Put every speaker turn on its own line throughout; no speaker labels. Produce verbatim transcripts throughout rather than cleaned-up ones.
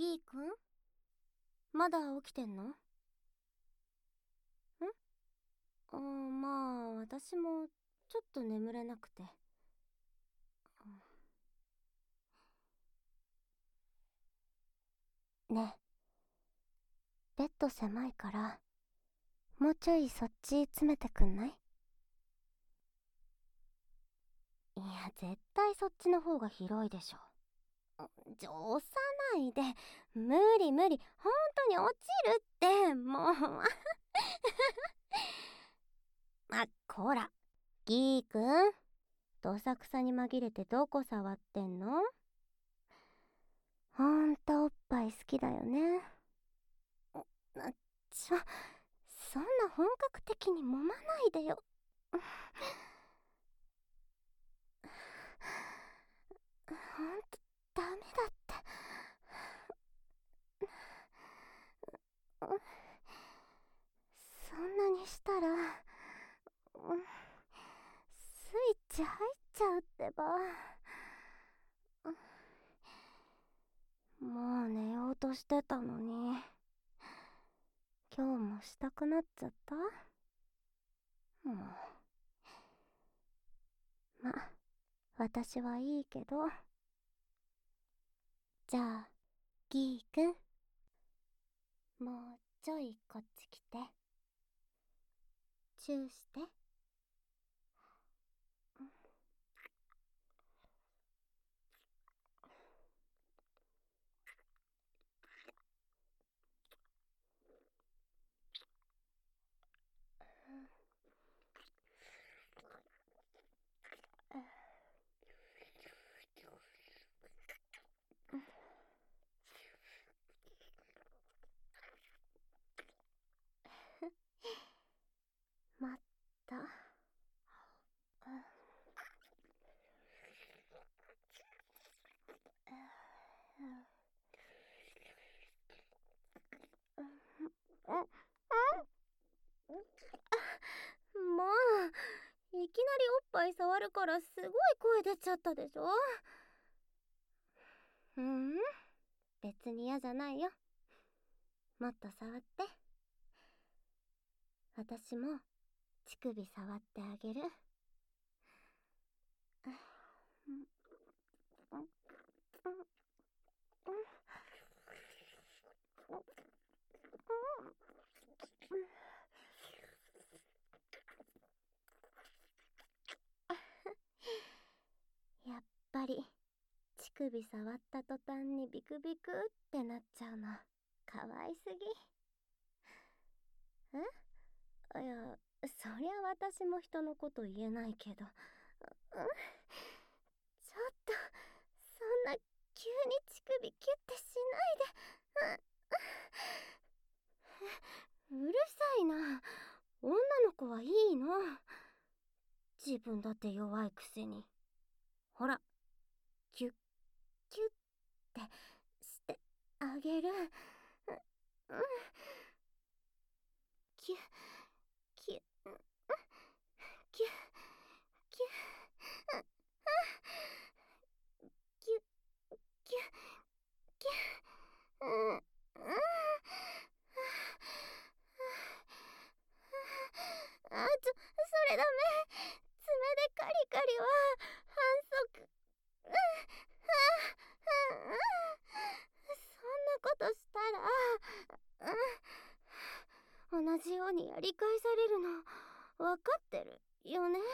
ギーくん、まだ起きてんの？ん？あー、まあ私もちょっと眠れなくて。ねえ、ベッド狭いからもうちょいそっち詰めてくんない？いや、絶対そっちの方が広いでしょ。ちょ、押さないで。無理無理、本当に落ちるってもうあ、こらギーくん、どさくさに紛れてどこ触ってんの？ほんとおっぱい好きだよね。あ、ちょ、そんな本格的に揉まないでよ。ほんとダメだって。そんなにしたらスイッチ入っちゃうってば。もう寝ようとしてたのに、今日もしたくなっちゃった。もうま、私はいいけど。じゃあギーくん、もうちょいこっち来てチューして。まった。もういきなりおっぱい触るからすごい声出ちゃったでしょ。うん、別に嫌じゃないよ。もっと触って。私も乳首触ってあげる。やっぱり乳首触った途端にビクビクってなっちゃうのかわいすぎ。え？いや、そりゃ私も人のこと言えないけど、うん、ちょっとそんな急に乳首キュッてしないで。う、うるさいな。女の子はいいの。自分だって弱いくせに。ほら、キュッキュッってしてあげる。うん、キュッキュッキュッキュッキュッキュッキュッ、うんうん、あ、ちょ、それダメ。爪でカリカリは反則。うん、うん、うん、そんなことしたら、うん、同じようにやり返されるの分かってるよね。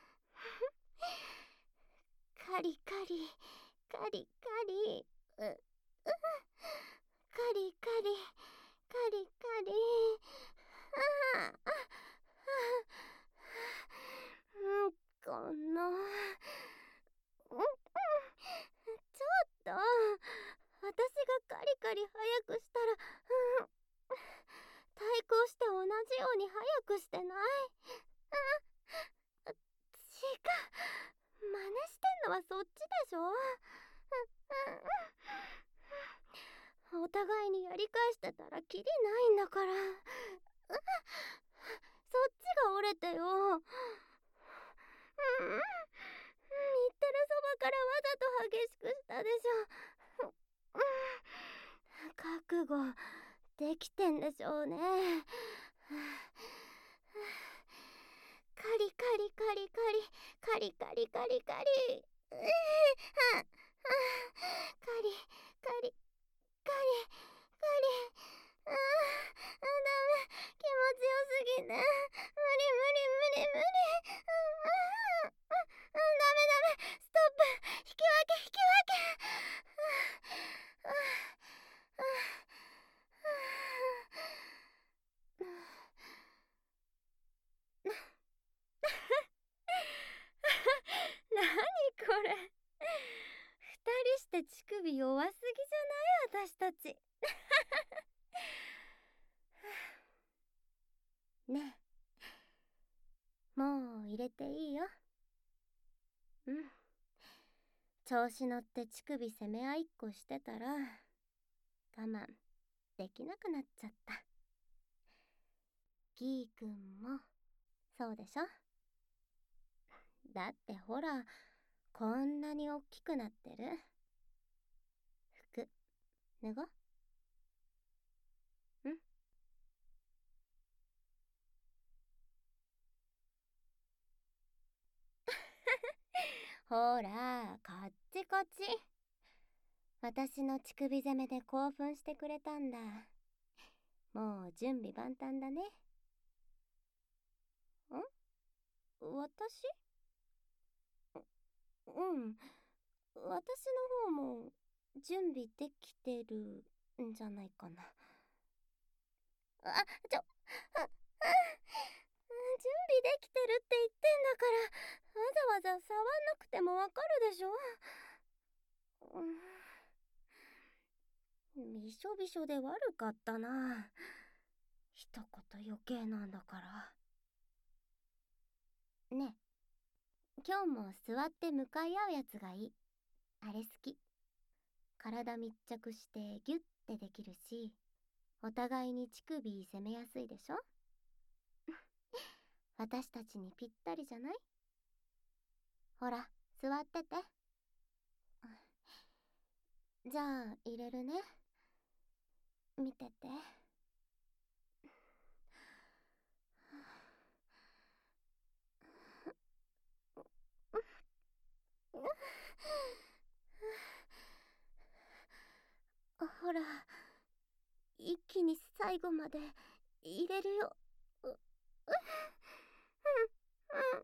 カリカリカリカリ、う、うん、カリカリカリカリ、ああ、うん、この、うん、うん、ちょっと私がカリカリ早くしたら、うん、対抗して同じように早くしてない？うん、違う、真似してんのはそっちでしょ。うん、お互いにやり返してたらキリないんだから、そっちが折れてよ。うん、言ってるそばからわざと激しくしたでしょ。うん、 覚悟できてんでしょうね。カリカリカリカリカリカリカリカリカリカリカリカリカリ、あー、ダメ、気持ちよすぎて無理無理無理無理、あー、あー、ダメダメ、ストップ、引き分け引き分け、あー、あー、あー、なにこれ、二人して乳首弱すぎじゃない？私たち。ねえ、もう入れていいよ。うん、調子乗って乳首攻め合いっこしてたら我慢できなくなっちゃった。ギーくんもそうでしょ？だってほら、こんなにおっきくなってる。服脱ごう。うん。ほら、こっちこっち。私の乳首攻めで興奮してくれたんだ。もう準備万端だね。ん？私？うん。私の方も準備できてるんじゃないかな。あ、ちょ、あ、あ、準備できてるって言ってんだから、わざわざ触んなくてもわかるでしょ。うん、びしょびしょで悪かったな。一言余計なんだから。ねえ、今日も座って向かい合うやつがいい。あれ好き。体密着してギュッてできるし、お互いに乳首攻めやすいでしょ。私たちにぴったりじゃない？ほら、座ってて。じゃあ入れるね。見てて。ほら、一気に最後まで入れるよ。う、う、うん、うん、うん、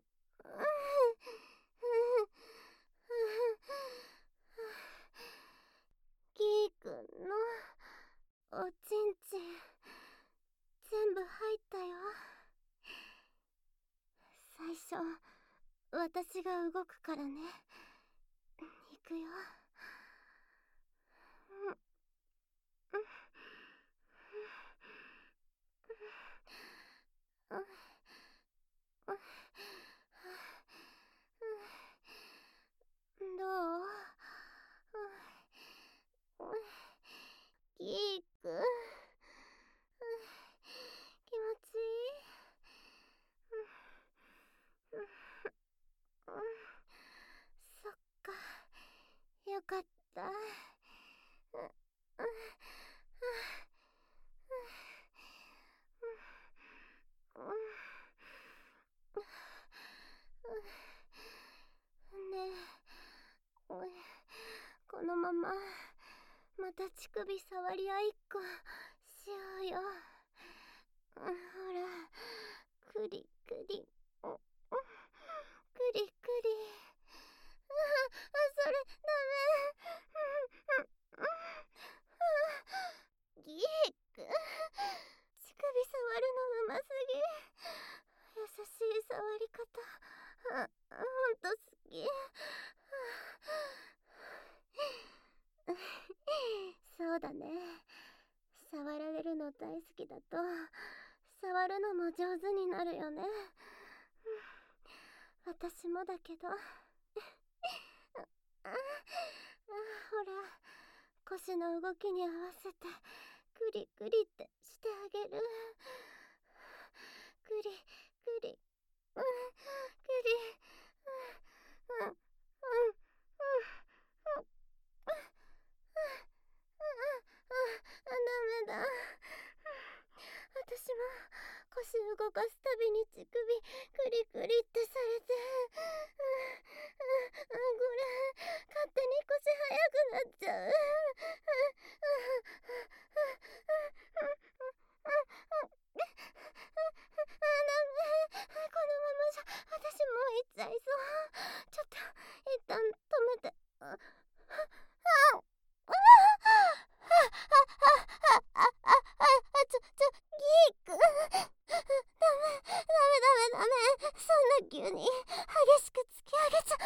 ギーくんのおちんちん全部入ったよ。最初私が動くからね。いくよ。うん、うん、うん、うん、どう？ギーくん、気持ちいい？そっか、よかった。ねえ、このまままた乳首触り合いっこしようよ。ほら、クリクリ、クリクリ。あ、それダメ。ギーくん、乳首触るのうますぎ。優しい触り方、あ、ほんと好き。そうだね。触られるの大好きだと触るのも上手になるよね。私もだけど。ああ、ほら、腰の動きに合わせてクリクリってしてあげる。クリクリ、うん、クリ、うん、うん、うん、うん、うん、うん、うん、 動かすたびに乳首クリクリってされて、うんうん、これ勝手に腰速くなっちゃう。このままじゃ私もう行っちゃいそう。ちょっと一旦止めて。あああああちょちょギーくん、ダメダメダメダメ、そんな急に激しく突き上げちゃ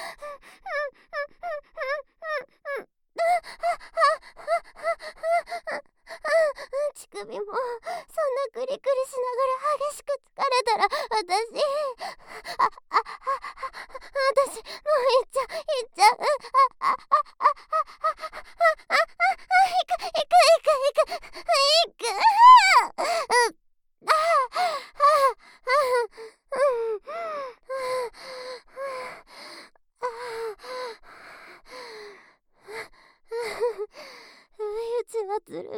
乳首もそんなクリクリしながら激しく疲れたら私あああ私もう行っちゃう行っちゃうああああああ行く行く行く行く行くあ不意打ちはずるくない？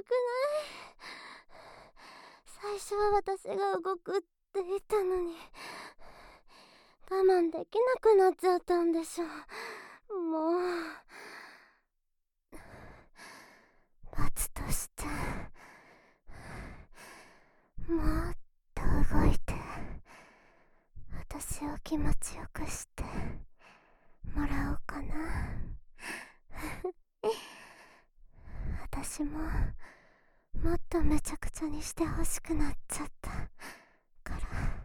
最初は私が動くって言ったのに我慢できなくなっちゃったんでしょう。もう罰としてもっと動いて私を気持ちよくしてもらおうかな。私ももっとめちゃくちゃにしてほしくなっちゃったから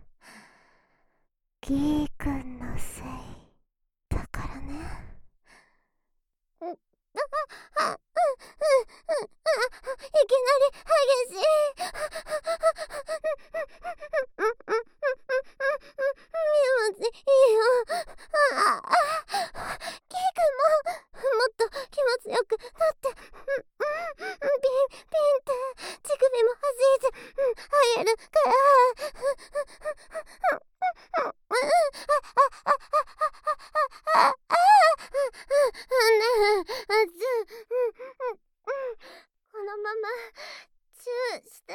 ギーくんのせいだからね。うああうんうんうんいきなり激しい気持ちいいよ。ああギーくんももっと気持ちよくなってピンピンって乳首も弾いて入るからこのままチューして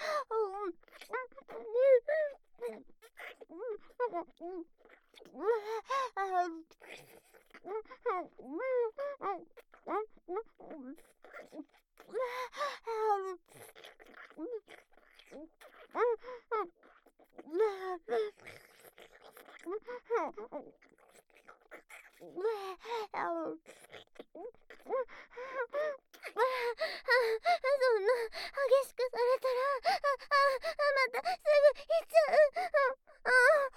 そんな激しくされたらああまたすぐ行っちゃう。あ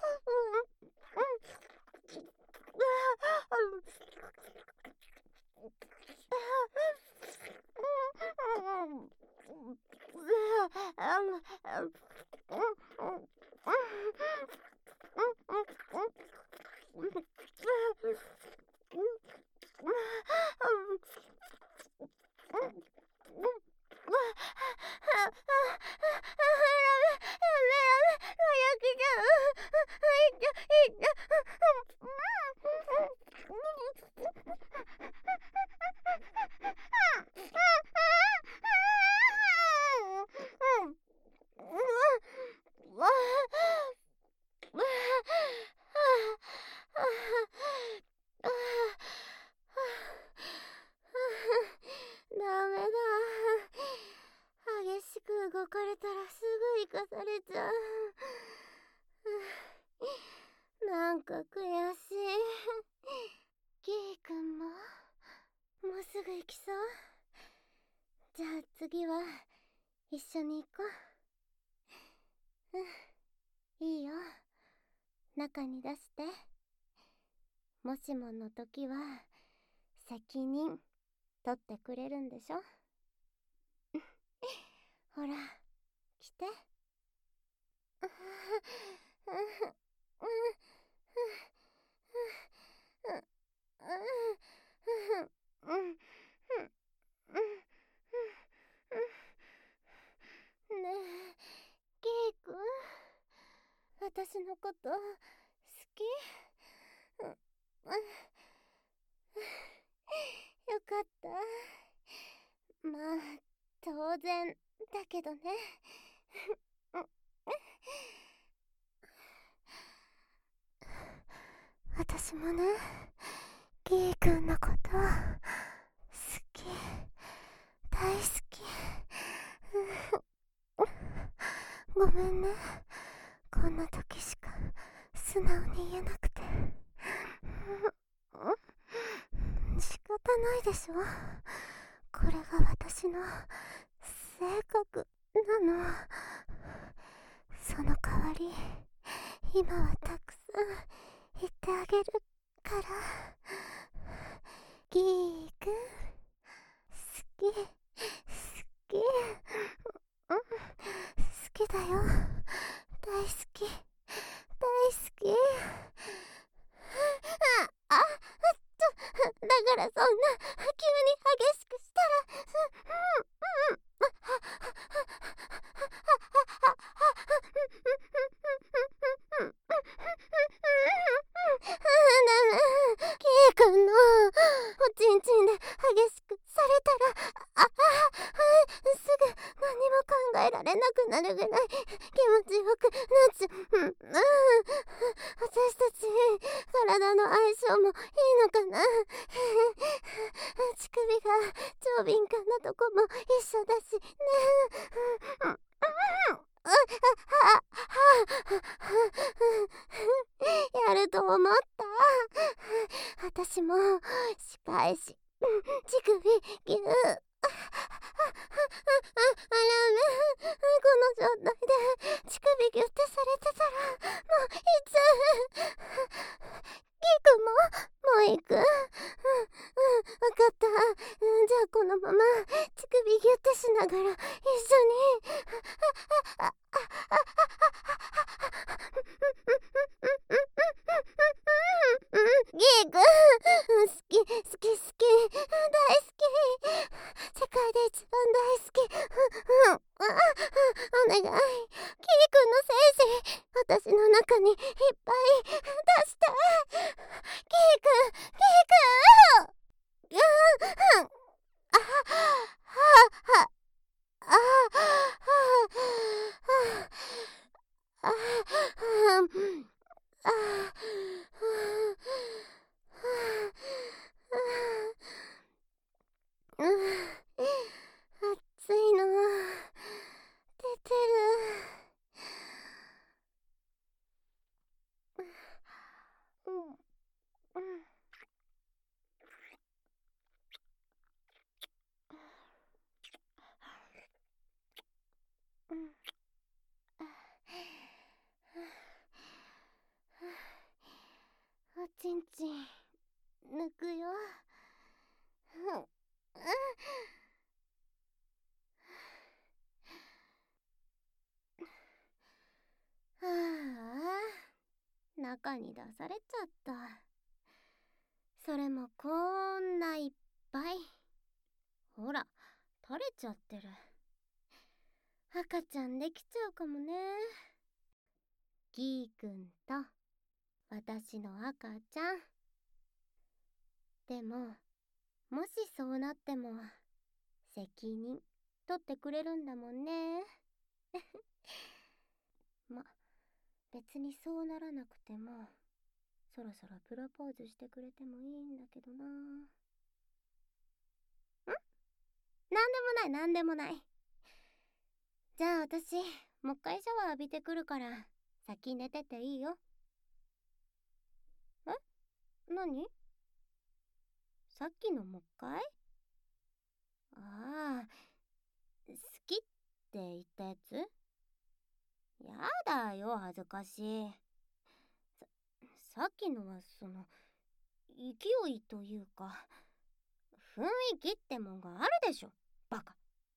ダメだ。激しく動かれたらすぐ生かされちゃう。なんか悔しい。ギーくんももうすぐ行きそう？じゃあ次は一緒に行こう。うん、いいよ。中に出して。もしもの時は責任取ってくれるんでしょ？ほら来て。ねえギーくん、私のこと好き？よかった。まあ当然だけどね。 私もね、ギーくんのこと好き、大好き。ごめんね、こんな時しか素直に言えなくて。仕方ないでしょ、これが私の性格なの。その代わり今はたくさん言ってあげるから。ギーくん好き、好き、うん、好きだよ、大好き、大好き。ああっと、だからそんな急に激しくしたら、うんうんキーくんのおちんちんで激しくされたら、ああすぐ何も考えられなくなるぐらい気持ちよくなっちゃう。うん、うん、私たち体の相性もいいのかな。乳首が超敏感なとこも一緒だしね。うんうんやると思った。私も仕返し、乳首ぎゅー。あらめ、この状態で乳首ギュってされてたらもういつキーくんももう行く。うんうん、わかった。うん、じゃあこのまま乳首ギュってしながら一緒に。ギーくん、好き好き好き、大好き、世界で一番大好き。うん、お願い、キーくんの精子私の中にいっぱい出して。キーくん、キーくん、うん、あはあああああうん、熱いの出てる。うんうんうんおちんちん抜くよ。うんうんはあ、中に出されちゃった。それもこんないっぱい。ほら、垂れちゃってる。赤ちゃんできちゃうかもね。ギーくんと私の赤ちゃん。でも、もしそうなっても責任取ってくれるんだもんね。ま、別にそうならなくてもそろそろプロポーズしてくれてもいいんだけどな。ん？なんでもない、なんでもない。じゃあ私もう一回シャワー浴びてくるから先寝てていいよ。え？何？さっきのもう一回？ああ、好きって言ったやつ？やだよ、恥ずかしい。さ、さっきのはその勢いというか雰囲気ってもんがあるでしょ、バカ。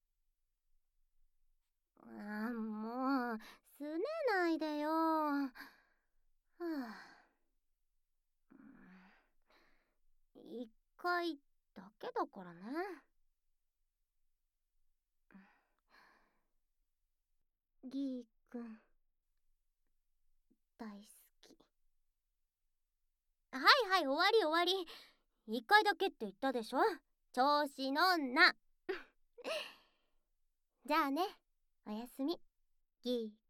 ああ、もうすねないでよ。はあ、一回だけだからね。ギーくん大好き。はいはい、終わり終わり。一回だけって言ったでしょ、調子乗んな。じゃあね、おやすみギー